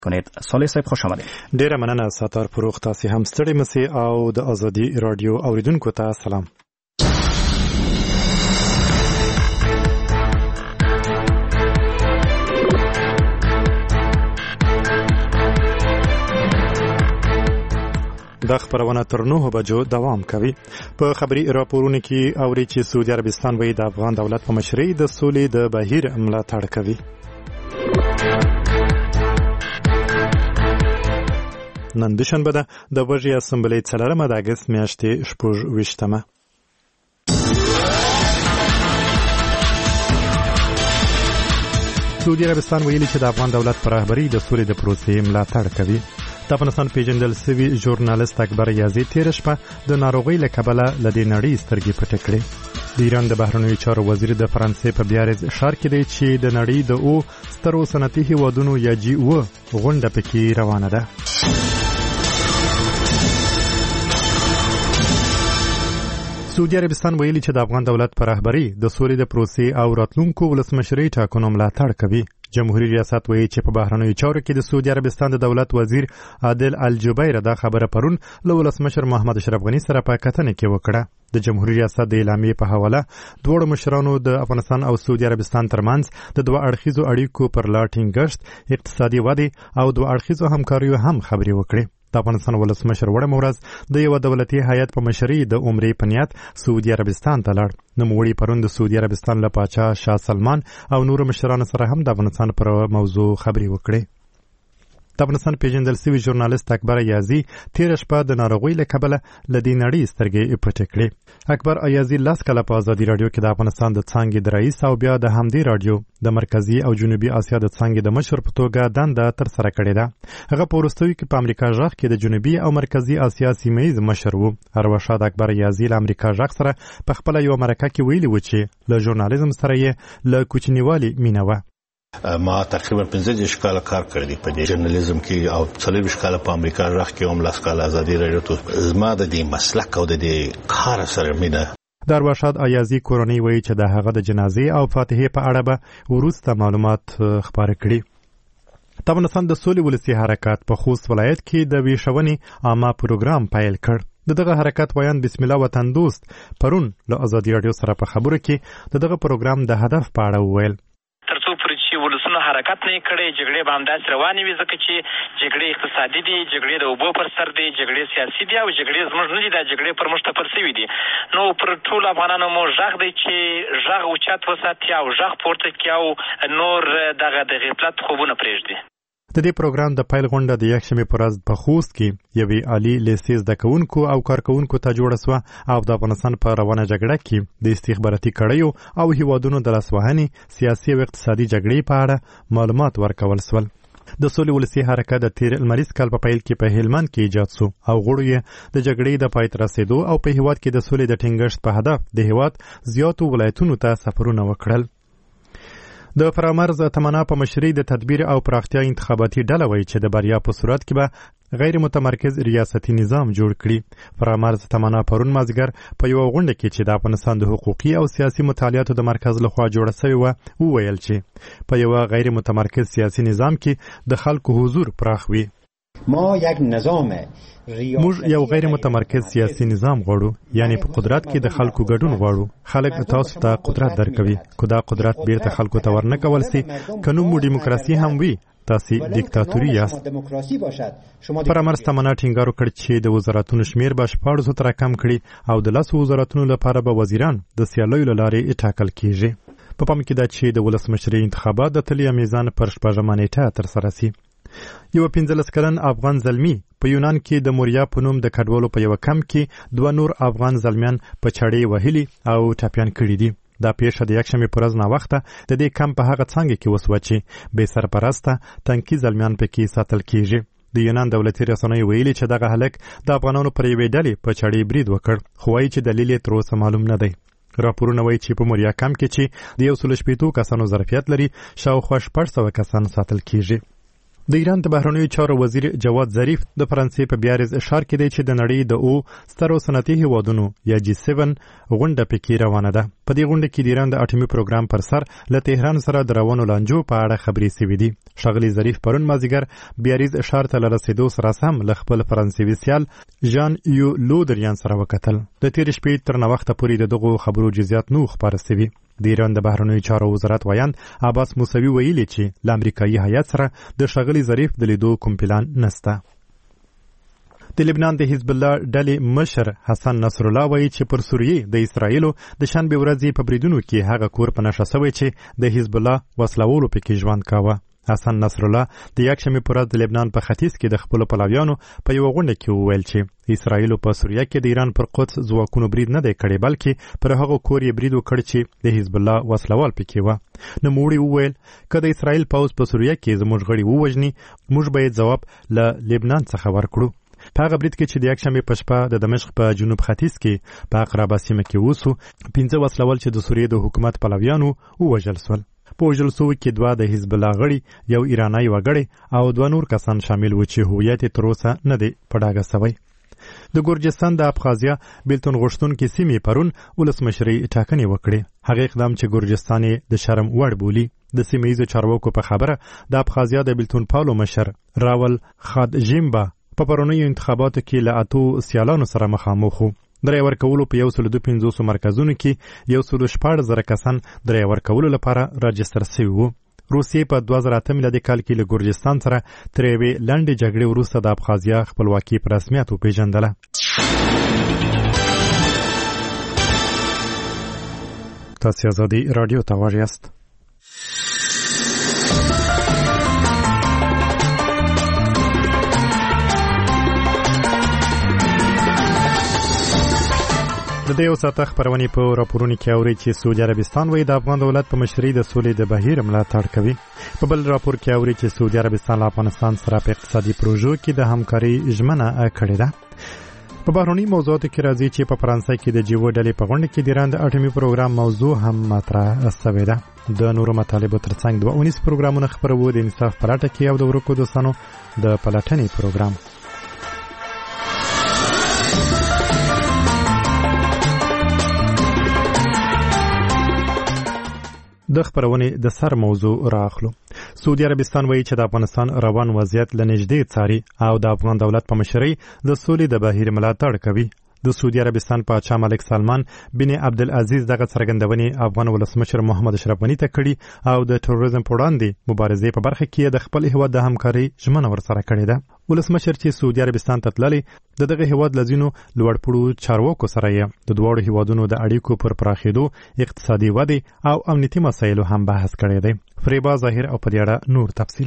کنید. صالح صاحب خوش آمدید. ډیره مننه ستار فروغ، تاسو هم ستړي مسئ او د ازادي رادیو اوریدونکو ته سلام. د خبرونه تر 9 بجو دوام کوي. په خبري راپورونو کې اوري چې سعودي عربستان وایي د افغان دولت په مشرۍ د سولې د بهیر ملاتړ کوي. نن دوشنبه ده د وږي اسمبلۍ 4 د اګست میاشتې 28مه. سعودي عربستان ویلي چې د افغان دولت پر رهبرۍ د سولې د پروسې ملاتړ کوي. د افغانستان پیژندل شوی ژورنالیست اکبر یازی تیر شپه د ناروغۍ له کبله له دې نړۍ سترګې پټې کړې. د ایران د بهرنیو چارو وزیر د فرانسې په بیارز ښار کې دی چې د نړۍ د سترو صنعتي هیوادونو یا G7 غونډه پکې روانه ده. سعودي عربستان ویلي چې د افغان دولت پر رهبرۍ د سولې د پروسې او راتلونکو ولسمشرۍ ټاکنو ملاتړ کوي. جمهوریت ریاست وایي چې په بهرنیو چارو کې د سعودي عربستان د دولت وزیر عادل الجبیر دا خبره پرون له ولسمشر محمد اشرف غني سره په کتنه کې وکړه. د جمهوریت ریاست د اعلامیې په حواله دوه مشرانو د افغانستان او سعودي عربستان ترمنځ د دوه اړخیزو اړیکو پر لا ټینګښت، اقتصادي ودې او دوه اړخیزو همکاریو هم خبرې وکړې. د افغانستان ولسمشر وړم ورځ د یو دولتي هیئت په مشرۍ د عمرې په نیت سعودي عربستان ته لاړ. نوموړي پرون د سعودي عربستان له پاچا شاه سلمان او نورو مشرانو سره هم د افغانستان پر موضوع خبرې وکړې. د افغانستان پیژندل شوی ژورنالیست اکبر یازی تیر شپه د ناروغۍ له کبله له دې نړۍ سترګې پټې کړې. اکبر یازی لاس کله په ازادي رادیو کې د افغانستان د څانګې د رئیس او بیا د همدې رادیو د مرکزی او جنوبي اسیا د څانګې د مشر په توګه دنده ترسره کړې ده. هغه په وروستیو کې په امریکا ژغ کې د جنوبي او مرکزی اسیا سیمه ییز مشر و. ارواښاد اکبر یازی له امریکا ژغ سره په خپل یو مرکه کې ویلي و چې له ژورنالیزم سره یې له کوچنیوالي مینه وه. ما تقریبا 15 کال کار کړی په دې ژورنالیزم کې او 40 کال په امریکا ژغ کې هم لاس کال ازادي رادیو ته زما د دې مسلک او د دې کار سره مینه. د ارواښاد ایازي کورنۍ وایي چې د هغه د جنازې او فاتحې په اړه به وروسته معلومات خپاره کړي. د افغانستان د سولې ولسي حرکت په خوست ولایت کې د ویښونې عامه پروګرام پیل کړ. دغه حرکت ویان بسم الله وطن دوست پرون له ازادي رادیو سره په خبرو کې دغه پروګرام د هدف په اړه وویل. ترڅو پر چې ولسونه حرکت نه کړي جګړې به همداسې روانې وي، ځکه چې جګړې اقتصادي دي، جګړې د اوبو پر سر دي، جګړې سیاسي دي او جګړې زموږ نه دي، دا جګړې پر موږ تپل شوي دي. نو پر ټولو افغانانو مو غږ دی چې غږ اوچت وساتي او غږ پورته کړي او نور دغه د غفلت خوبونه پرېږدي. د دې پروګرام د پیل غونډه د یکشنبې په ورځ په خوست کې یوې عالي لیسې زده کوونکو او کارکوونکو ته جوړه سوه او د افغانستان په روانه جګړه کې د استخباراتي کړیو او هیوادونو د لاسوهنې سیاسي او اقتصادي جګړې په اړه معلومات ورکول سول. د سولې ولسي حرکت د تیر لمریز کال په پیل کې په هلمند کې ایجاد سو او غړو یې د جګړې د پای ته رسېدو او په هیواد کې د سولې د ټینګښت په هدف د هیواد زیاتو ولایتونو ته سفرونه وکړل. د فرامرز تمنا په مشرۍ د تدبیر او پراختیا انتخاباتي ډله وایي چې د بریا په صورت کې به غیر متمرکز ریاستي نظام جوړ کړي. فرامرز تمنا پرون مازدیګر په یوه غونډه کې چې د افغانستان د حقوقي او سیاسي مطالعاتو د مرکز لخوا جوړه شوې وه وویل چې په یوه غیر متمرکز سیاسي نظام کې د خلکو حضور پراخ وي. موږ یو غیر متمرکز سیاسي نظام غواړو، یعنی په قدرت کې د خلکو ګډون غواړو. خلک تاسو ته قدرت درکوي، خو دا قدرت بیرته خلکو ته ورنکول سي. که نوم مو ډیموکراسي هم وي تاسو دیکتاتوري یاست. فرامرز تمنا ټینګار وکړ چې د وزارتونو شمیر به 1400 تر کم کړي او د 10 وزارتونو لپاره به وزیران د سیالیو له لارې ټاکل کیږي. په پام کې ده چې د ولسمشرۍ انتخابات د تلیا میزان پر 14 نیټه ترسره شي. یو 15 کلن افغان زلمی په یونان کې د موریا په نوم د کډوالو په یو کمپ کې 2 نور افغان زلمیان په چړې وهلي او ټاپیان کړي دي. دا پیښه د یکشنبې په ورځ ناوخته د دې کمپ په هغه څانګه کې وسوه چې بې سرپرسته تنکي زلمیان پکې ساتل کیږي. د یونان دولتي رسنیو ویلي چې دغه هلک د افغانانو پر یوې ډلې په چړې برید وکړ، خو وایي چې دلیل یې تر اوسه معلوم نه دی. راپورونه وایي چې په موریا کمپ کې چې د 180 کسانو ظرفیت لري شاوخوا 600 کسان ساتل کیږي. د ایران د بهرنیو چارو وزیر جواد ظریف د فرانسې په بیارز اشاره کړی چې د نړۍ د سترو صنعتي هیوادونو یا G7 غونډه پکې روانه ده. په دې غونډه کې د ایران د اټومي پروګرام پر سر له تهران سره د روانو لانجو په اړه خبرې شوې دي. ښاغلي ظریف پرون مازیګر بیارز اشاره ته رسیدو سره سم له خپل فرانسوي سیال ژان یو لودریان سره وکتل. د تیر شپې تر نوښته پورې د دغو خبرو جزئیات نو خبره شوي. د ایران د بهرنیو چارو وزارت ویاند عباس موسوي ویلي چې له امریکایي هیات سره د ښاغلي ظریف د لیدو کوم پلان نشته. د لبنان د حزب الله ډلې مشر حسن نصر الله وایي چې پر سوریې د اسرایلو د شنبې ورځې په بریدونو کې هغه کور په نښه شوی چې د حزب الله وسلوالو پکې ژوند کاوه. حسن نصر الله د یکشنبې په ورځ د لبنان په ختیځ کې د خپلو پلویانو په یوه غونډه کې وویل چې اسرایلو په سوریه کې د ایران پر قدس ځواکونو برید نه دی کړی بلکې پر هغه کور یې برید وکړ چې د حزب الله وسلوال پکې وه. نوموړي وویل که د اسرایل پوځ په سوریه کې زموږ غړي ووژني موږ به یې ځواب له لبنان څخه ورکړو. په هغه برید کې چې د یکشنبې په شپه د دمشق په جنوب ختیځ کې په اقربه سیمه کې وسو 15 وسلوال چې د سوریې د حکومت پلویانو ووژل سول. په وژل سوو کې 2 د حزب الله غړي یو ایرانی وګړی او 2 نور کسان شامل و چې هویت تر اوسه نه دی په ډاګه سوی. د ګورجستان د ابخازیا بیلتون غوښتونکي سیمې پرون ولسمشرۍ ټاکنې وکړې. هغه اقدام چې ګورجستان د شرم وړ بولي. د سیمه ییزو چارواکو په خبره د ابخازیا د بیلتون پالو مشر راول خادژیمبا په پرونیو انتخاباتو کې له 8 سیالانو سره مخامخ وو. درې ورکولو په 152 مرکزونو کې 114,000 کسان درې ورکولو لپاره راجستر شوي وو. روسیې په 2008 میلادي کال کې له ګورجستان سره تر یوې لنډې جګړې وروسته د ابخازیا خپلواکي په رسمیت وپېژندله. تاسو آزادي رادیو ته غوږ یاست. د دې وساته خبرونه په راپورونو کې اوري چې سعودي عربستان وایي د افغان دولت په مشرۍ د سولې د بهیر ملاتړ کوي. په بل راپور کې اوري چې سعودي عربستان له افغانستان سره په اقتصادي پروژو کې د همکاري ژمنه کړې ده. په بهرني موضوعاتو کې راځي چې په فرانسې کې د G7 ډلې په غونډه کې د ایران د اټومي پروګرام موضوع هم مطرح شوې ده. د نورو مطالبو ترڅنګ 2 پروګرامونه خبرو د انصاف پلاټه کې او د ورکو دوستانو د پلاتنې پروګرام. د خبرونې د سر موضوع راخلو. سعودي عربستان وایي چې د افغانستان روان وضعیت له نږدې څاري او د افغان دولت په مشرۍ د سولې د بهیر ملاتړ کوي. د سعودي عربستان پاچا ملک سلمان بن عبدالعزیز دغه څرګندونې افغان ولسمشر محمد اشرف غني ته کړي او د تروریزم په وړاندې مبارزې په برخه کې د خپل هیواد د همکارۍ ژمنه ورسره کړې ده. ولسمشر چې سعودي عربستان ته تللی د دغه هیواد له ځینو لوړپوړو چارواکو سره یې د دواړو هیوادونو د اړیکو پر پراخېدو، اقتصادي ودې او امنیتي مسایلو هم بحث کړی دی. فریبا ظاهر او په دې اړه نور تفصیل.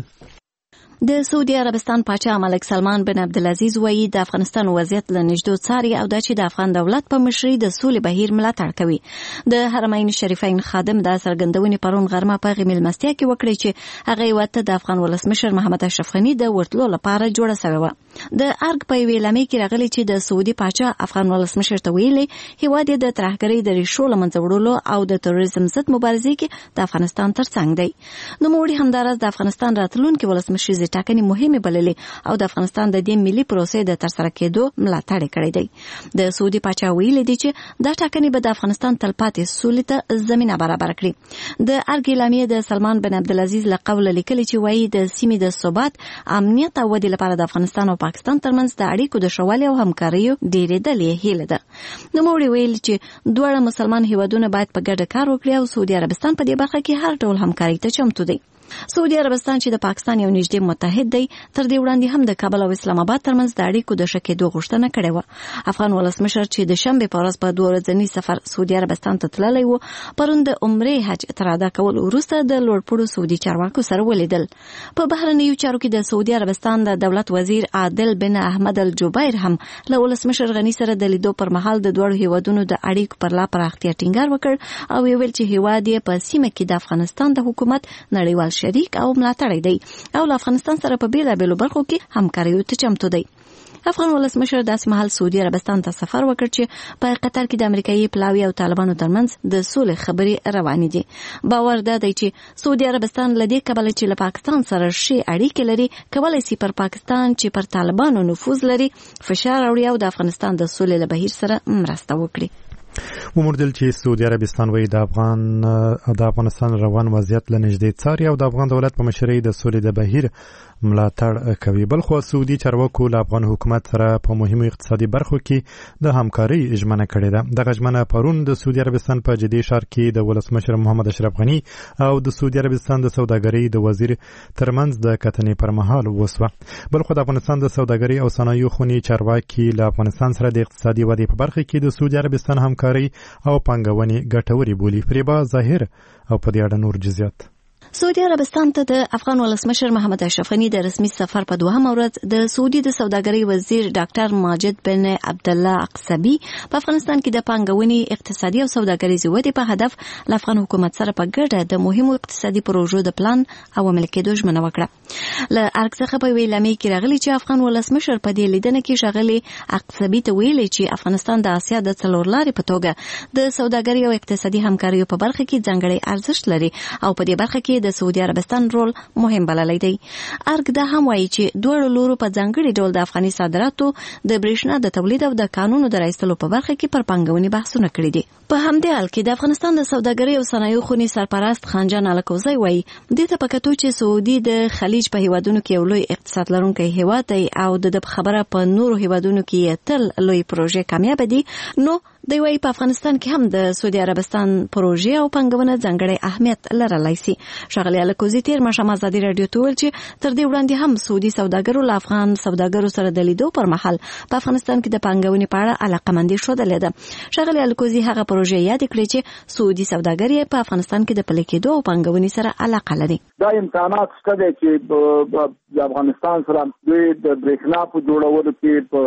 د سعودي عربستان پاچا ملک سلمان بن عبدالعزیز وایي د افغانستان وضعیت له نږدې څاري او دا چې د افغان دولت په مشرۍ د سولې بهیر ملاتړ کوي. د حرمین شریفین خادم د څرګندونې پرون غرمه په هغې مېلمستیا کې وکړې چې هغه یې ورته د افغان ولسمشر محمد اشرف غني د ورتلو لپاره جوړه سوې وه. د ارګ په یوې اعلامیې کې راغلي چې د سعودي پاچا افغان ولسمشر ته ویلي هیواد یې د ترهګرۍ د ریښو له منځه وړلو او د تروریزم ضد مبارزې کې د افغانستان ترڅنګ دی. نوموړي همداراز د افغانستان راتلونکي ولسمشریزې ټاکنې مهمې بللې او د افغانستان د دې ملي پروسې د ترسره کېدو ملاتړ کړی دی. د سعودي پاچا ویلي دی چې دا ټاکنې به د افغانستان تلپاتې سولې ته زمینه برابر کړي. د ارګ اعلامیې د سلمان بن عبدالعزیز له قوله لیکلي چې وایي د سیمې د ثبات، امنیت او ودې لپاره د افغانستان او پاکستان ترمنځ د اړیکو د ښهوالي او همکاریو ډېرېدل هیله ده. نوموړي ویل چې دواړه مسلمان هیوادونه باید په ګډه کار وکړي او سعودي عربستان په دې برخه کې هر ډول همکاري ته چمتو دی. سعودي عربستان چې د پاکستان یو نږدې متحد دی، تر دې وړاندې هم د کابل او اسلام آباد ترمنځ د اړیکو د ښه کېدو غوښتنه کړې وه. افغان ولسمشر چې د شنبې په ورځ په 2 ورځني سفر سعودي عربستان ته تللی و، پرون د عمرې حج تر ادا کولو وروسته د لوړپوړو سعودي چارواکو سره ولیدل. په بهرنیو چارو کې د سعودي عربستان د دولت وزیر عادل بن احمد الجبیر هم له ولسمشر غني سره د لیدو پر مهال د دوړو هیوادونو د اړیکو پر لا پراختیا ټینګار وکړ او ویل چې هیواد یې په سیمه کې د افغانستان د حکومت نړیوال شریک او ملاتړی دی او له افغانستان سره په بیلابیلو برخو کې همکاریو ته چمتو دی. افغان ولسمشر داسې مهال سعودي عربستان ته سفر وکړ چې په قطر کې د امریکایي پلاوي او طالبانو ترمنځ د سولې خبرې روانې دي. باور دا دی چې سعودي عربستان له دې کبله چې له پاکستان سره ښې اړیکې لري کولای شي پر پاکستان چې پر طالبانو نفوذ لري فشار راوړي او د افغانستان د سولې له بهیر سره مرسته وکړي. وموردل چې سعودي عربستان وایي د افغانستان روان وضعیت له نږدې څاري او د افغان دولت په مشرۍ د سولې د بهیر ملاتړ کوي. بلخو سعودي چارواکو له افغان حکومت سره په مهمو اقتصادي برخو کې د همکارۍ ژمنه کړې ده. دغه ژمنه پرون د سعودي عربستان په جدي ښار کې د ولسمشر محمد اشرف غني او د سعودي عربستان د سوداګرۍ د وزیر ترمنځ د کتنې پر مهال وسوه. بلخو د افغانستان د سوداګرۍ او صنایعو خونې چارواکي له افغانستان سره د اقتصادي ودې په برخه کې د سعودي عربستان همکارۍ او پانګونې ګټورې بولي. فریبا ظاهر او په دې اړه نور جزئیات. سعودي عربستان ته د افغان ولسمشر محمد اشرف غني د رسمي سفر په دوهم ورځ د سعودي د سوداګرۍ وزیر ډاکټر ماجد بن عبد الله عقصبي په افغانستان کې د پانګونې اقتصادي او سوداګریزې ودې په هدف له افغان حکومت سره په ګډه د مهمو اقتصادي پروژو د پلان او عملي کېدو ژمنه وکړه. له ارګ څخه په ویلامې کې راغلي چې افغان ولسمشر په دې لیدنه کې ښاغلي عقصبي ته ویلي چې افغانستان د اسیا د څلورلارې په توګه د سوداګرۍ او اقتصادي همکاریو په برخه کې ځانګړی ارزښت لري او په دې برخه کې د سعودي عربستان رول مهم بللی دی. ارګ دا هم وایي چې دوه لورو په ځانګړي ډول د افغاني صادراتو د برېښنا د تولید او د قانونو د راایستلو په برخه کې پر پانګونې بحثونه کړي دي. په همدې حال کې د افغانستان د سوداګرۍ او صنایعو خونې سرپرست خانجان الکوزی وایي دې ته په کتو چې سعودي د خلیج په هیوادونو کې یو لوی اقتصاد لرونکی هیواد دی او د خبره په نورو هیوادونو کې تل لوی پروژې کامیاب دي نو دی وایي په افغانستان کې هم د سعودي عربستان پروژې او پانګونه ځانګړی اهمیت لرلی سي. ښاغلي الکوزي تیر ماښام ازادي راډیو ته وویل چې تر دې وړاندې هم سعودي سوداګرو له افغان سوداګرو سره د لیدو پر مهال په افغانستان کې د پانګونې په اړه علاقمندي ښودلې ده. ښاغلي الکوزي هغه پروژې یاد کړې چې سعودي سوداګر په افغانستان کې د پلي کېدو او پانګونې سره علاقه لري. دا امکانات شته دي چې د افغانستان سره د برېښنا په جوړولو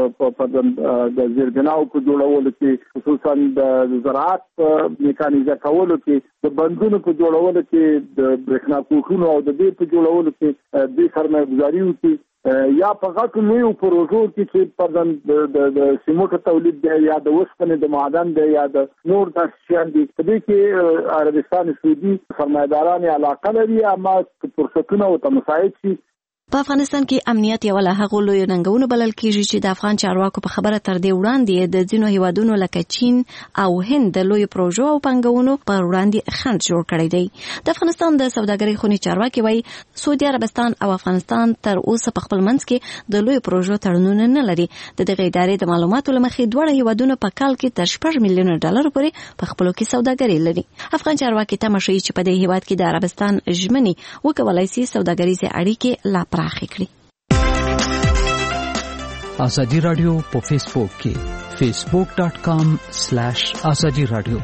کې د زیربناو په جوړولو کې خصوصا د زراعت میکانیزه کولو کې د بندونو په جوړولو کې د برېښنا کوټونو او د دې په جوړولو کې د سرمایه‌ګذاري وکړي یا په غټو نویو پروژو کې چې په د سیمنټو تولید دی یا د اوسپنې د معدن دی یا د نور داسې شیان دي. په دې کې عربستان سعودي سرمایه‌داران علاقه لري اما فرصتونه او مساعد شي. په افغانستان کې امنیت یو له هغو لویو ننګونو بلل کېږي چې د افغان چارواکو په خبره تر دې وړاندې د ځینو هیوادونو لکه چین او هند د لویو پروژو او پانګونو پر وړاندې خنډ جوړ کړی دی. د افغانستان د سوداګرۍ خونې چارواکي وایي سعودي عربستان او افغانستان تر اوسه په خپل منځ کې د لویو پروژو تړونونه نه لري. د دغه ادارې د معلوماتو له مخې دواړه هیوادونه په کال کې تر 6 میلیونه ډالر پورې په خپلو کې سوداګري لري. افغان چارواکي تمه ښیي چې په دې هیواد کې د عربستان ژمنې وکولای شي سوداګریزې اړیکې لا پراخې کړي. ازادي رادیو په فیسبوک کې facebook.com/ازادي رادیو.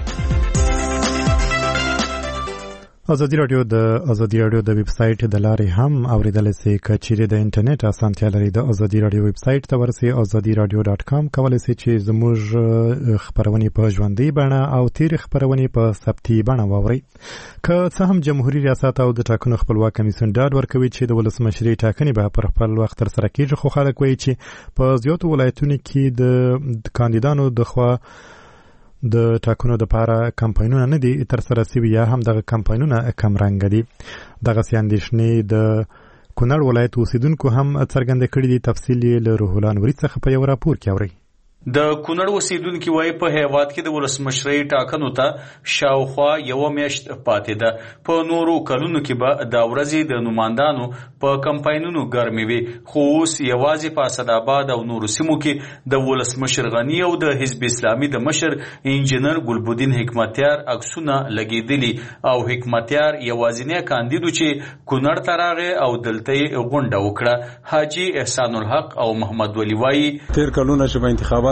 ازادي رادیو د ویب سټ د لارې هم اوریدل شي کچېره د انټرنیټ اسانتیا لري. د ازادي رادیو ویب سټ ته ورسئ azadiradio.com کولای شئ چې زموږ خبرونه په ژوندۍ بڼه او تیر خبرونه په ثبتي بڼه واورئ. که څه هم جمهوریت ریاست او د ټاکنو خپلواک کمیسیون ډاډ ورکوي چې د ولسمشرۍ ټاکنې به پر خپل وخت ترسره کیږي خو خلک وایي چې په زیاتو ولایتونو کې د کاندیدانو د خوا د ټاکنو لپاره کمپاینونه نه دي ترسره شوي یا هم دغه کمپاینونه کم رنګ دي. دغه اندېښنې د کونړ ولایت اوسیدونکو هم څرګنده کړې دي. تفصیل یې له روح الله نوري څخه په یو راپور کې اورئ. د کونړ اوسیدونکو وايي په هیواد کې د ولسمشرۍ ټاکنو ته شاوخوا یو میاشت پاتې ده. په نورو کلونو کې به د ورځې د نمائندانو په کمپاینونو ګرمي وي خو اوس یوازې په اسداباد او نورو سیمو کې د ولسمشر غنی او د حزب اسلامي د مشر انجینر ګلبدین حکمتیار عکسونه لګیدلي او حکمتیار یوازینی کاندیدو چې کونړ ته راغی او دلته غونډه وکړه. حاجی احسان الحق او محمد ولی وايي تیر کلونه چې په انتخابات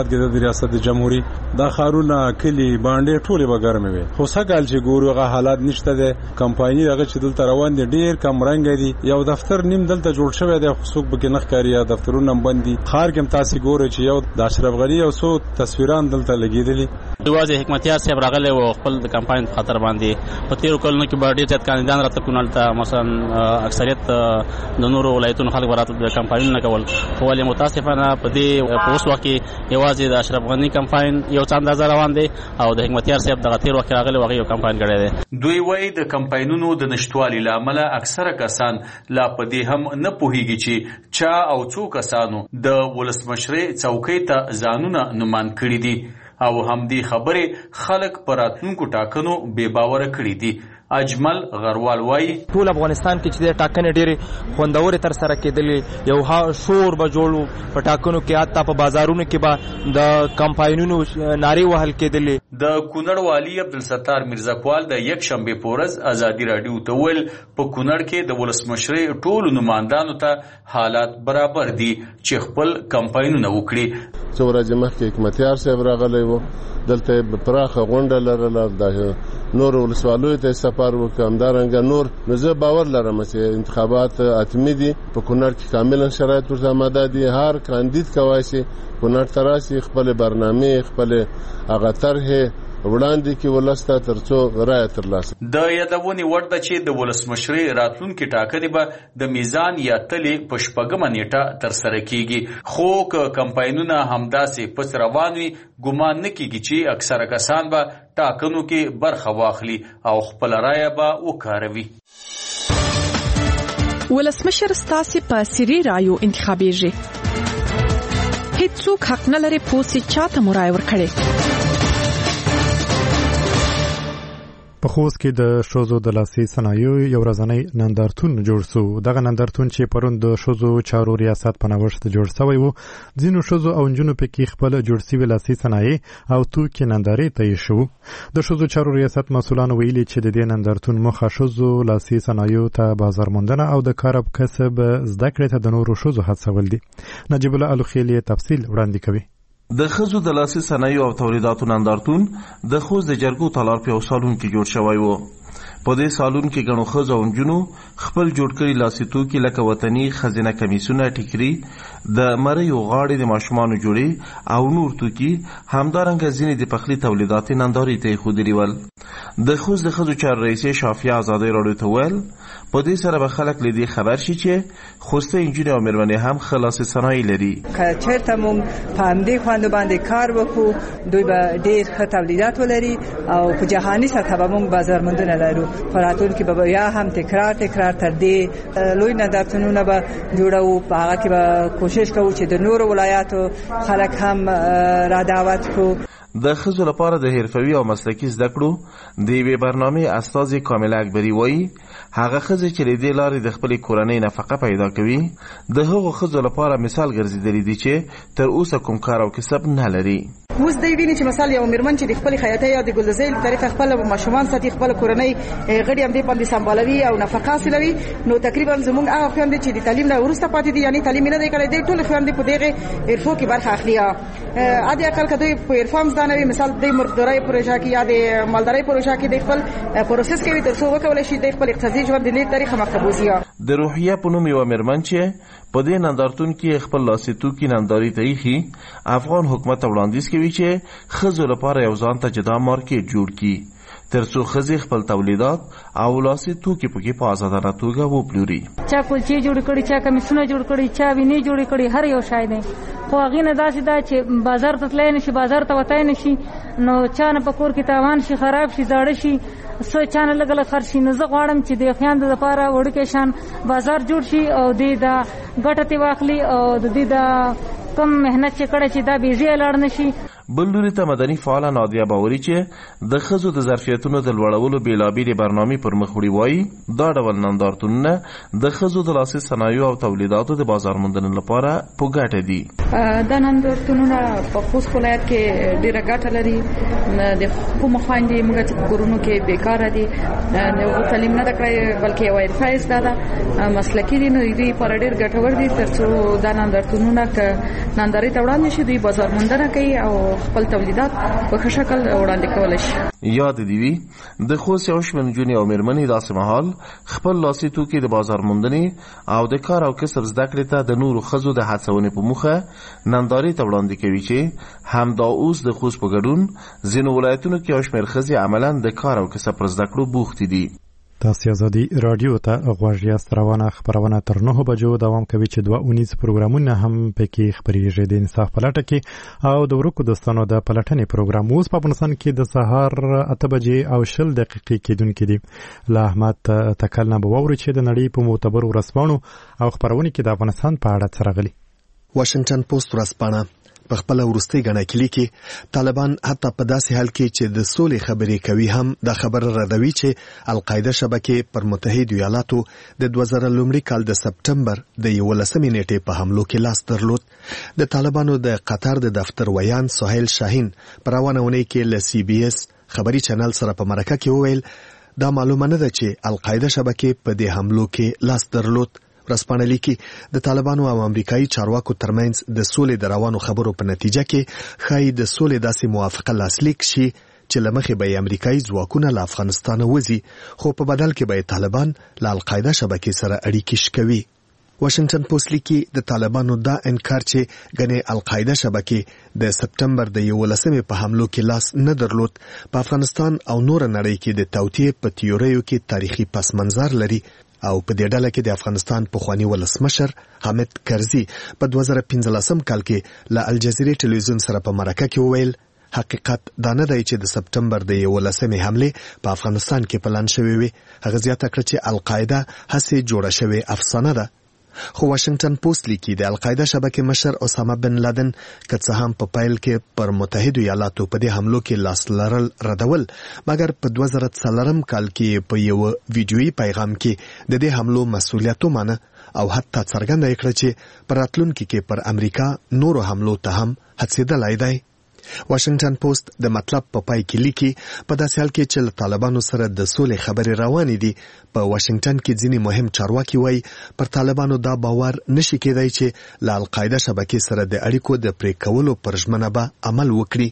آباد کې د ریاست جمهوریت دا خارونه کلی باندې ټوله به ګرمه وي خو سګال چې ګورو هغه حالات نشته ده کمپایني هغه چې دلته روان دي ډیر کم رنگ دي یو دفتر نیم دلته جوړ شوی دی خصوص به کې نخکاری یا دفترونه باندې خار کې تاسو ګورئ چې یو د اشرف غنی او سو تصویران دلته لګیدلي واځي حکمتیار صاحب راغله او خپل د کمپاین خطر باندې په تیر کلونو کې باندې چې کاندیدان راته کونل ته مثلا اکثریت د نورو ولایتونو خلک ورته د کمپاین نه کول خو ولې متاسفانه په دې پوس وخت کې یوازې د اشرف غنی کمپاین یو څه اندازه روان دی او د حکمتیار صاحب د تیر وخت راغله واغې یو کمپاین کړی دی دوی وایي د کمپاینونو د نشټوالي لامل اکثره کسان لا په دې هم نه پوهیږي چې چا او څو کسانو د ولسمشرۍ څوکۍ ته ځانونه نومان کړي دي او هم دې خبره خلک پر راتلونکو ټاکنو بے باوره کړي دي. اجمل غروال وایي ټول افغانستان کې چې د ټاکنې ډېرې خوندورې تر سره کېدلې یو شور به جوړ په ټاکنو کې حتی په بازارونو کې به د کمپاینونو نارې وهل کېدلې. د کونړ والي عبدالستار میرزاکوال د یک شنبې په ورځ ازادي راډیو ته ویل په کونړ کې د ولسمشرۍ ټولو نمایندانو ته حالات برابر دي چې خپل کمپاینونه وکړي. څو ورځې مخکې حکمتیار صاحب راغلی و دلته پراخه غونډه لرله د نور ولسوالیو ته سفر وکړ همدارنګه نور نو زه باور لرم چې انتخابات اتمی دي په کونړ کې کاملا شرایط ورته آماده دي هر کاندید کوای شي کونړ ته راشي خپل برنامه خپل هغه طرحه وړاندې کې ولسته ترڅو رایه ترلاسه. د یادونې وړ ده چې د ولسمشرۍ راتلونکي ټاکنې به د میزان یا تلې په شپږمه نیټه ترسره کیږي خو که کمپاینونه همداسې پس روان وي ګمان نه کیږي چې اکثره کسان به ټاکنو کې برخه واخلي او خپل رایه به وکاروي. ولسمشر ستاسو په سری رایو انتخابیږي هیڅوک حق نه لري پوسې چاته مرای ورکړي. په خوست کې د شوزو د لاسي صنایعو یو ورځنی نندارتون جوړ شو. دغه نندارتون چې پرون د شوزو چارو ریاست په نوښت جوړ شوی و ځینو شوزو او نجونو پکې خپل جوړ شوي لاسي صنایع او توکي نندارې ته یې شو. د شوزو چارو ریاست مسؤلانو ویلي چې د دې نندارتون موخه شوزو لاسي صنایعو ته بازار موندنه او د کار کسب زده کړې ته د نورو شوزو هڅول دي. نجیب الله الوخیلی تفصیل وړاندې کوي. د خزو د لاسي صنایعو او تولیداتو نندارتون د خوست د جرګو تالار په سالون کې جوړ شوی و. په دې سالون کې ګڼو ښځو او نجونو خپل جوړ کړي لاسي توکي لکه وطني خزینه کمیسونه ټیکري د مریو غاړې د ماشومانو جوړې او نور توکي همدارنګه ځینې د پخلي تولیدات نندارې ته ایښودلي ول. د خوست د ښځو چارو رئیسې شافیه ازادي راډیو ته ویل په دې سره به خلک له دې خبر شي چې خوسته انجینر او مېرمنې هم ښه لاسي صنایع لري. که چېرته موږ په همدې خواندو باندې کار وکړو دوی به ډېر ښه تولیدات ولري او په جهاني سطح به موږ بازار موندنه لرو. په راتلونکي به بیا هم تکرار تر دې لوی نندارتونونه به جوړوو. په هغه کې به کوشش کوو چې د نورو ولایاتو خلک هم را دعوت کړو. د ښځو لپاره د حرفوي او مسلکي زده کړو د یوې برنامې استازي کامله اکبري وایي هغه ښځې چې له دې لارې د خپلې کورنۍ نفقه پیدا کوي د هغو ښځو لپاره مثال ګرځېدلي دي چې تر اوسه کوم کار او کسب نه لري. اوس دوی ویني چې مثال یو مېرمن چې د خپل خیاطۍ یا د ګلدوزۍ له طریقه خپل ماشومان ساتي خپل کورنۍ غړي هم دې باندې سمبالوي او نفقه حاصلوي نو تقریبا زموږ هغه خويندې چې د تعلیم نه وروسته پاتې دي یعنی تعلیم نه دی کړی دی ټول خويندې په دغه حرفو کې برخه اخلي. عادي اقل کدوې په حرفام ځانوي مثال د مرغدارۍ پروژه کې یا د مالدارۍ پروژه کې د خپل پروسس کوي تر څو وکولای شي د خپل اقتصادي ژوند د لیک طریقه مخبوزي. د روحیه په نوم یو مېرمن چې په دې نندارتون کې خپل لاسي توکي ننداري ته ایښي افغان حکومت وړاندیز کوي چې ښځو لپاره یو ځان ته جدا مارکیټ جوړ کړي تر څو ښځې خپل تولیدات او لاسي توکي پکې په ازادانه توګه وپلوري. چا کلچې جوړ کړي چا کمیسونه جوړ کړي چا وینې جوړ کړي هر یو شای دی خو هغې نه داسې ده چې بازار ته تللی نه شي بازار ته وتی نه شي نو چا نه په کور کې تاوان شي خراب شي زاړه شي څه چا نه لږ لږ خرڅ شي. نو زه غواړم چې د خویندو دپاره وړوکی شان بازار جوړ شي او دې د ګټه ترې واخلي او د دې د کم محنت چې کړی چې دا بېځایه لاړ نه شي. بل لوري ته مدني فعاله نادیه باوري چې د ښځو د ظرفیتونو د لوړولو بېلابېلې برنامې پر مخ وړي وایي دا ډول نندارتونونه د ښځو د لاسي صنایعو او تولیداتو د بازار موندنې لپاره په ګټه دي. دا نندارتونونه په خوست ولایت کې ډیره ګټه لري. د کوم خويندې موږ چې کورونو کې بیکاره دي نو تعلیم نه کړی بلکې یو ارفایز دا مسلکی دي نو دوی پر ډیر ګټور دي ترڅو دا نندارتونونه ک ننداري ته وړاندې شي دوی بازار موندنه کوي او خپل تولیدات په ښه شکل وړاندې کول شي. یاد دی وی د خوست یو شمن جونی او مرمنې داسې مهال خپل لاسي توکي د بازار موندنې او د کار او کسب زده کړې ته د نورو ښځو د هڅونې په موخه ننداري ته وړاندې کوي چې همدا اوس د خوست په ګډون ځینو ولایتونو کې یو شمېر ښځې عملاً د کار او کسب پر زده کړو بوختې دي. تاسو ازادي رادیو ته غوږ یاست. روانه خبرونه تر 9 بجو دوام کوي چې 2 پروګرامونه هم پکې خبرېږي. د انصاف پلټه کې او د ورکو دوستانو د پلټنې پروګرام اوس په افغانستان کې د سهار 8 بجې او 10 دقیقې کېدونکې دي. له احمد تکل نه به واوري چې د نړۍ په معتبرو ورځپاڼو او خبرونو کې د افغانستان په اړه څه راغلي. واشنگټن پوسټ ورځپاڼه په خپل ورستۍ غڼه کې لیکي طالبان حتی په داسې حال کې چې د سولې خبرې کوي هم د خبر ردوي چې القاعده شبکې پر متحده ایالاتو د 2000 کال د سپټمبر د 11 نیټې په حملو کې لاس درلود. د طالبانو د قطر د دفتر ویان سهیل شاهین پر روانونه کې ل سی بي اس خبري چینل سره په مرکه کې وویل دا معلومه نه ده چې القاعده شبکې په دې حملو کې لاس درلود. ورځپاڼه لیکي د طالبانو او امریکایي چارواکو ترمنځ د سولې د روانو خبرو په نتیجه کې ښایي د سولې داسې موافقه لاسلیک شي چې لمخې به امریکایي ځواکونه له افغانستان وځي خو په بدل کې به طالبان له القاعده شبکې سره اړیکې شکوي. واشنگټن پوسټ لیکي د طالبانو دا انکار چې غنې القاعده شبکې د سپټمبر د 11 په حملو کې لاس نه درلود په افغانستان او نور نړۍ کې د توطئې په تیوریو کې تاریخي پس منظر لري او په دې ډله کې د افغانستان پخوانی ولسمشر حامد کرزي په 2015 کال کې له الجزیرې ټلویزیون سره په مرکه کې وویل حقیقت دا نه دی چې د سپټمبر د 11 حمله په افغانستان کې پلان شوی وي. هغه زیاته کړ چې القاعده هڅه جوړه شوی افسانه ده. خو واشنگټن پوسټ لیکي د القاعده شبکې مشر اسامه بن لادن که څه هم په پایل کې پر متحده ایالاتو په دې حملو کې لاس لرل ردول مګر په 2004 کال کې په یو ویډیويي پیغام کې د دې حملو مسؤلیت ومنه او حتی څرګنده کړه چې پر راتلونکي کې پر امریکا نورو حملو ته هم هڅېدلای دی. واشنگټن پوسټ د مطلب په پای کې لیکي په داسې حال کې چې طالبانو سره د سولې خبرې روانې دي په واشنگټن کې ځینې مهم چارواکي وایي پر طالبانو دا باور نشي کېدای چې له القاعده شبکې سره د اړیکو د پرې کولو پر ژمنه به عمل وکړي.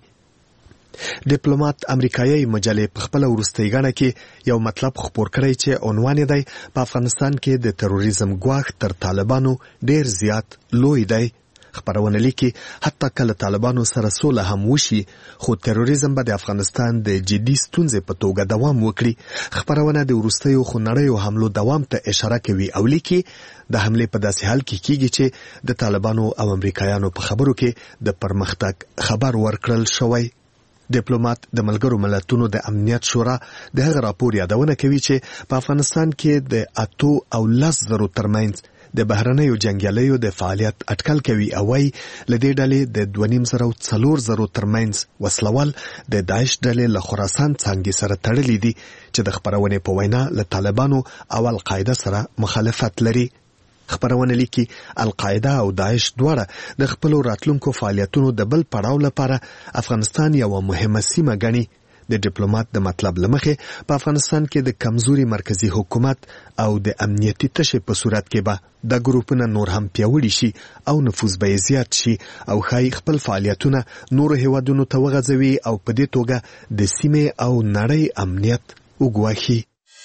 ډیپلوماټ امریکایي مجلې په خپل ورستۍ غاڼه کې یو مطلب خپور کړی چې عنوان دی په افغانستان کې د تروریزم ګواښ تر طالبانو ډیر زیات لوی دی. خبرونه لیکي حتی کله طالبانو سره سوله هم وشي خو تروریزم به د افغانستان د جدي ستونزې په توګه دوام وکړي. خبرونه د وروستیو خونړیو حملو دوام ته اشاره کوي او لیکي د حمله په داسې حال کې کیږي چې د طالبانو او امریکایانو په خبرو کې د پرمختګ خبر ورکړل شوی. ډیپلوماټ د ملګرو ملتونو د امنیت شورا د هغه راپور یادونه کوي چې په افغانستان کې د 8 او 10 زرو ترمنځ د بهرنیو جنگیالیو د فعالیت اټکل کوي او وايي لدې ډلې د 2.4 زرو ترمنځ وسلوال د داعش ډلې له خراسان څنګه سره تړلې دي چې د خبرونه په وینا له طالبانو او القاعده سره مخالفت لري. خبرونه لیکي القاعده او داعش دواړه د خپل راتلونکو فعالیتونو د بل پړاو لپاره افغانستان یو مهمه سیمه ګڼي. د ډیپلوماټ د مطلب لمخې په افغانستان کې د کمزوري مرکزی حکومت او د امنیتي تشې په صورت کې به د ګروپونو نور هم پیاوړي شي او نفوذ به زیات شي او خای خپل فعالیتونه نور هیوادونو ته وغځوي او په دې توګه د سیمې او نړۍ امنیت وګواښي.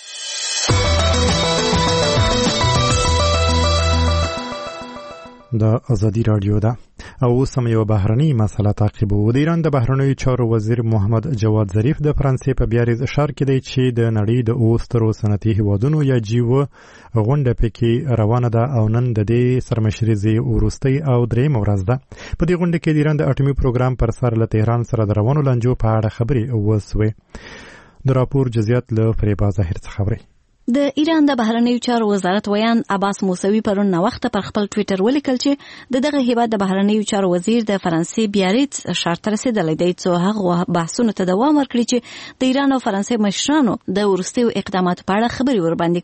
د ازادي رادیو ده او سم یو بهرنی مسله تعقیبو. د ایران د بهرنیو چارو وزیر محمد جواد ظریف د فرانسې په بیاریز اشار کړي چې د نړۍ د اوسترو صنعتي هیوادونو یا جیو غونډه پکې روانه ده او نن د دې سرمشري وروستۍ او درېم ورځ ده. په دې غونډه کې د ایران د اټومي پروګرام پر سر له تهران سره د روانو لانجو په اړه خبرې وسوې. د راپور جزئیات له فریبا ظاهر څخه خبري. د ایران د بهرنیو چارو وزارت ویان عباس موسوي پرون وخت پر خپل ټوئیټر ولیکل چې دغه هیواد د بهرنیو چارو وزیر د فرانسې بیاریت شرط رسیدلی دی چې هغه بحثونه ته دوام ورکړي چې د ایران او فرانسې مشرانو د ورستیو اقداماتو په اړه خبري ورباندې کړي وي.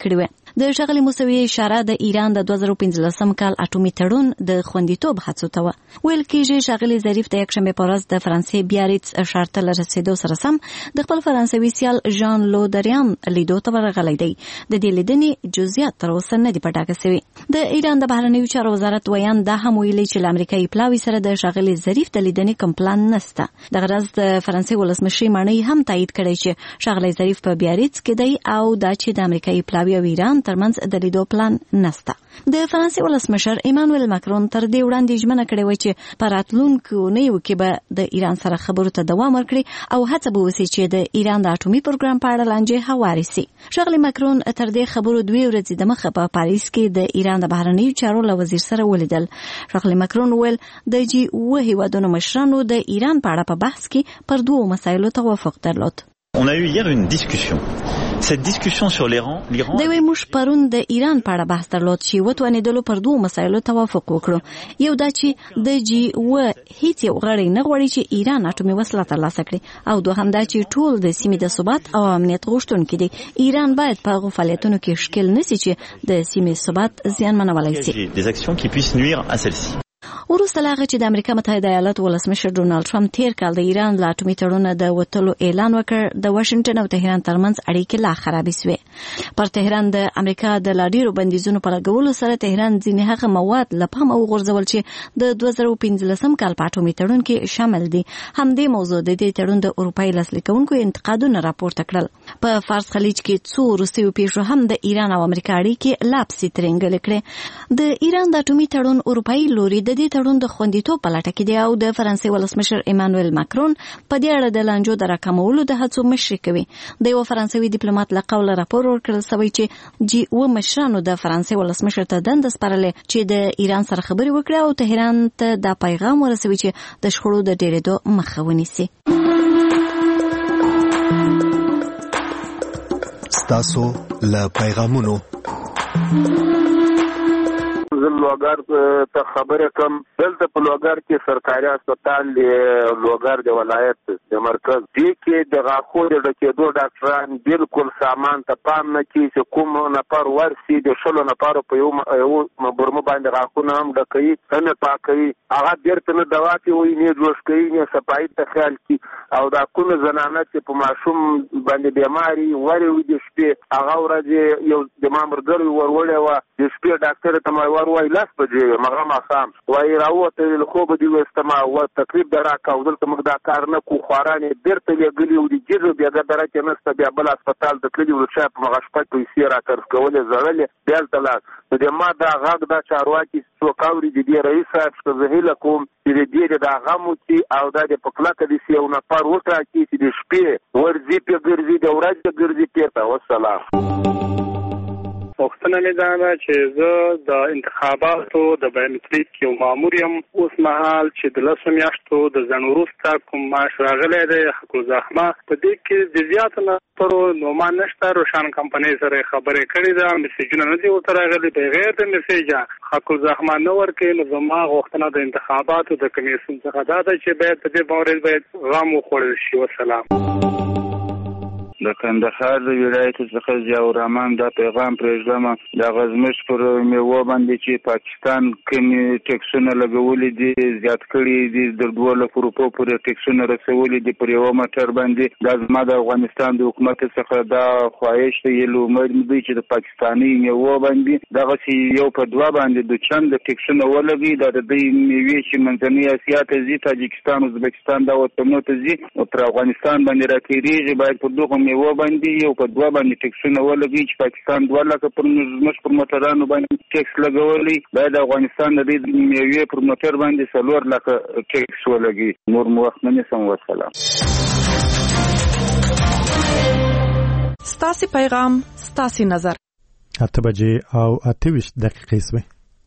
د ښاغلي موسوي اشاره د ایران د 2015 کال اټومي تړون د خوندیتوب هڅو ته ویل کېږي. ښاغلي ظریف د یکشنبې په ورځ د فرانسې بیاریتس ښار ته له رسېدو سره سم د خپل فرانسوي سیال ژان لو دریان لیدو ته ورغلی دی. د دې لیدنې جزئیات تر اوسه نه دي په ډاګه سوي. د ایران د بهرنیو چارو وزارت ویان دا هم ویلي چې له امریکایي پلاوي سره د ښاغلي ظریف د لیدنې کوم پلان نشته. دغه ورځ د فرانسې ولسمشر ماني هم تایید کړی چې ښاغلي ظریف په بیاریتس کې دی او دا چې د امریکایي پلاوي او ایران ترمنځ د لیدو پلان نشته. د فرانسې ولسمشر ایمانوئل ماکرون تر دې وړاندې ژمنه کړې و چې په راتلونکو اونیو کې به د ایران سره خبرو ته دوام ورکړي او هڅه به وشي چې د ایران د اټومي پروګرام په اړه لانجې هوارې سي. ښاغلي ماکرون تر دې خبرو 2 ورځې دمخه په پاریس کې د ایران د بهرنیو چارو له وزیر سره ولیدل. ښاغلي ماکرون ویل د G7 هیوادونو مشرانو د ایران په اړه په بحث کې پر 2 مسایلو توافق درلود. On a eu hier une discussion. Cette discussion sur l'Iran دوی موږ پرون د ایران په اړه بحث درلود چې وتوانېدلو پر 2 مسایلو توافق وکړو. یو دا چې د G7 هیڅ یو غړی نه غواړي چې ایران اټومي وسله ترلاسه کړي او دوهم دا چې ټول د سیمې د ثبات او امنیت غوښتونکي دي. ایران باید په هغو فعالیتونو کې ښکیل نشي چې د سیمې ثبات زیانمنولی شي. Des actions qui puissent nuire à celle-ci. وروسته له هغه چې د امریکا متحده ایالاتو ولسمشر ډونالد ټرمپ تیر کال د ایران له اټومي تړونه د وتلو اعلان وکړ، د واشنگټن او تهران ترمنځ اړیکې لا خرابې شوې. پر تهران د امریکا د لا ډیرو بندیزونو په لګولو سره تهران ځینې هغه مواد له پامه وغورځول چې د 2015 کال په اټومي تړون کې شامل دي. همدې موضوع د دې تړون د اروپایي لاسلیکونکو انتقادونه راپورته کړل. په فارس خلیج کې څو وروستیو پیښو هم د ایران او امریکا اړیکې لا پسې ترنګلې کړې. د ایران د اټومي تړون اروپایي لوري د دې تړون د خوندیتوب په لټه کې دی او د فرانسې ولسمشر ایمانوئل ماکرون په دې اړه د لانجو د راکمولو د هڅو مشري کوي. د یو فرانسوي ډیپلوماټ له قوله راپور ورکړل شوی چې G7 مشرانو د فرانسې ولسمشر ته دنده سپارلې چې د ایران سره خبرې وکړي او تهران ته دا پیغام ورسوي چې د شخړو د ډیرېدو مخه ونیسي. ستاسو له پیغامونو لوګر ته خبره کوم. دلته په لوګر کې سرکاري هسپتال دی، لوګر د ولایت د مرکز دی کې د غاښو د ډکېدو ډاکټران بالکل سامان ته پام نه کوي چې کوم نفر ورسي د 16 نفرو په یو برمه باندې غاښونه هم ډکوي، نه پاکوي، هغه بیرته نه دوا کوي، نه جوش کوي، نه صفایي ته خیال کوي. او دا کومه زنانه چې په ماشوم باندې بیماری ورې د شپې هغه ورځ یو د مامورګر ورولې و د شپې ډاکټر ته ما ور وای لاس بجې مغه ما خام وای راوته له خوب دی وستما او تقریبا درا کاودل ته مقدار کار نه کو خورانه بیرته لګلی او د جزو بیا ګدره کې نسته بیا بل هسپتال د کلی ورچا په مغه شپه پیسې را تر کولې زړلې بیا تلاش د ما دا غاګ دا چارواکي څوکاوري د رئیس صاحب څخه زهیله کوم چې دې دا غمو چې او دا د پکلاکه دي یو نفر وټا کې د شپې ورځي په ګرځي د ورځې ګرځي پیته والسلام. وختونه مې دا چې زه د انتخاباتو د بایومټریک یو مامور یم. اوس مهال چې د 10 میاشتو د ځنډ وروسته کوم معاش راغلی دی حق الزحمه په دې کې د زیاتو نفرو نومان نشته. روشن کمپنۍ سره خبرې کړې ده، میسیجونه نه دي ورته راغلي، بغیر د میسیجه حق الزحمه نه ورکوي. نو زما غوښتنه د انتخاباتو د کمیسیون څخه دا ده چې باید په دې باور باید غم وخوړل شي. والسلام. د کندهار د ولایت څخه ضیاء الرحمن دا پیغام پرېږدم د غزمش پر میوه باندې چې پاکستان کومې ټیکسونه لګولې دي زیات کړي دي د 2 لک روپو پورې ټیکسونه رسولې دي پر یو موټر باندې. دا زما د افغانستان د حکومت څخه دا خواهش دی یلو امید دی چې د پاکستاني میوه باندې دغه یو په 2 باندې د چند ټیکسونه ولګي د دې میوې چې منځنۍ اسیا ته ځي، تاجکستان ازبکستان دا وطنونو ته ځي او پر افغانستان باندې راکېږي. باید په دغه میوه باندې یو په 2 باندې ټیکسونه ولګي چې پاکستان 2 لک پر مش پر موټرانو باندې ټیکس لګولي، باید افغانستان د دې میوې پر موټر باندې 4 لک ټیکس ولګي. نور مو وخت نه سم. والسلام. ستاسو پیغام ستاسو نظر 8 بجې او 28 دقیقې سوې.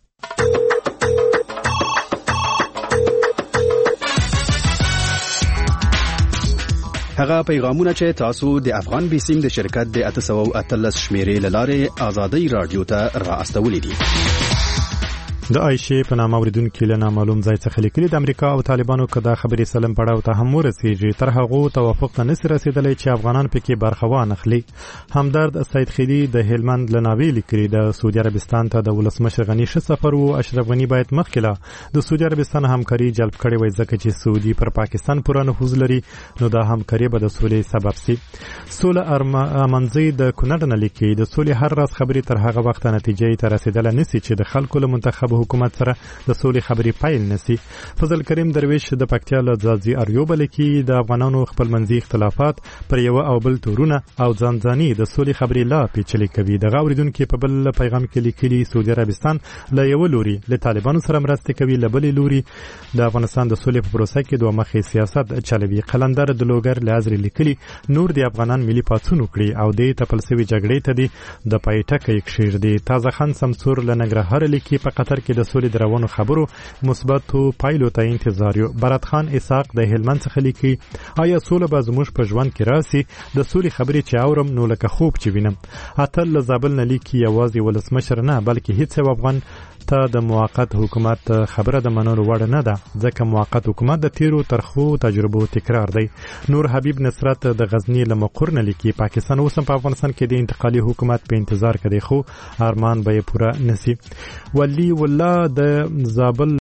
هغه پیغامونه چې تاسو د افغان بیسیم د شرکت د 813 شمیرې لاره آزادۍ رادیو ته را استولې دي. د عائشې په نامه اوریدونکو له نامعلوم ځای څخه لیکلي د امریکا او طالبانو کدا خبرې سلم پړاو ته هم ورسیږي تر هغه توافق ته نشي رسیدلی چې افغانان پکې برخه وانخلي. همدرد سید خیلی د هلمند لناوی لیکلي د سعودي عربستان ته د ولسمشر غنی ش سفر او اشرف غنی باید مخکله د سعودي عربستان همکاري جلب کړي وای ځکه چې سعودي پر پاکستان پوره نفوذ لري نو دا همکاري به د سولې سبب سي. سوله امنځي د کونړ نه لیکي د سولې هر راز خبرې تر هغه وخت نتیجې ته رسیدل نشي چې د خلکو له منتخب حکومت سره د سولې خبرې پایل نشي. فضل کریم درویش د پکتیا له ځاځي اریوب لیکي د افغانانو خپل منځي اختلافات پر یو او بل تورونه او ځانځاني د سولې خبرې لا پیچلې کوي. د غوړیدونکو په بل پیغام کې لیکلي سعودي عربستان له یو لوري له طالبانو سره مرسته کوي له بل لوري د افغانستان د سولې په پروسه کې دوه مخې سیاست چلوي. قلندر د لوګر لازري لیکلي نور د افغانان ملي پاتون وکړي او د تپلسوي جګړې ته د پایټک یک شیر دی. تازه خان سمسور لنګرهار لیکي په قطر کې د سولې دروونو خبرو مثبت پایلو ته انتظار یو. برات خان اسحاق د هلمند څخه لیکي آیا سوله به زموږ په ژوند کې راسي د سولې خبرې چې اورم نو لکه خوب چې وینم. اتل له زابل نه لیکي یوازې ولسمشر نه بلکې هیڅ افغان ته د موقت حکومت خبره د منلو وړ نه ده ځکه موقت حکومت د تیرو ترخو تجربو تکرار دی. نور حبیب نصرت د غزنی له مقر نه لیکي پاکستان اوس په افغانستان کې د انتقالي حکومت په انتظار کې دی خو ارمان به پوره نسی. ولی والله د زابل